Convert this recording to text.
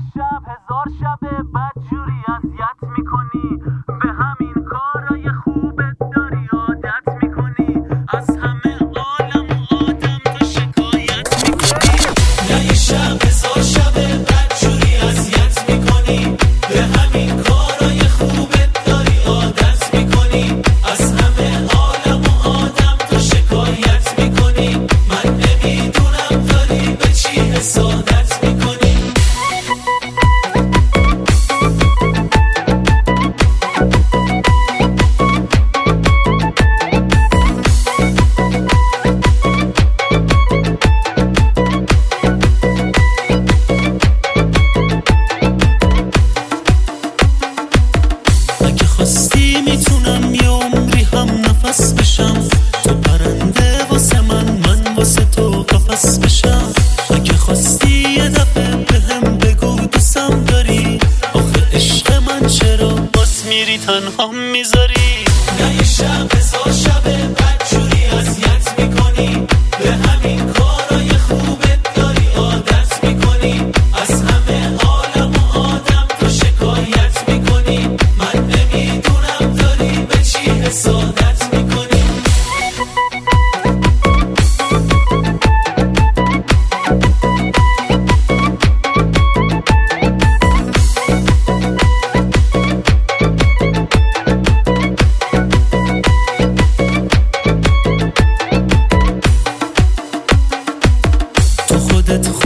شب هزار شبه بدجوری اذیت میکنی، به همین کارای خوبت داری عادت میکنی، از همه عالم و آدم تو شکایت میکنی. نه یه شب هزار شبه بدجوری اذیت میکنی، به همین کارای خوبت داری عادت میکنی، از همه عالم و آدم تو شکایت میکنی. من نمیدونم داری به چی حسادت میکنی. اگه خواستی میتونم یه عمری هم نفس بشم، تو پرنده واسه من واسه تو قفس بشم. اگه خواستی یه دفعه بهم بگو دوستم داری، آخه عشق من چرا باز میری تنها میذاری. نه یه شب هزار شبه بدجوری اذیت میکنی، به همین کارای خوبت داری عادت میکنی، از همه عالم و آدم تو شکایت میکنی. من نمیدونم داری به چی حسادت میکنی. تو خودت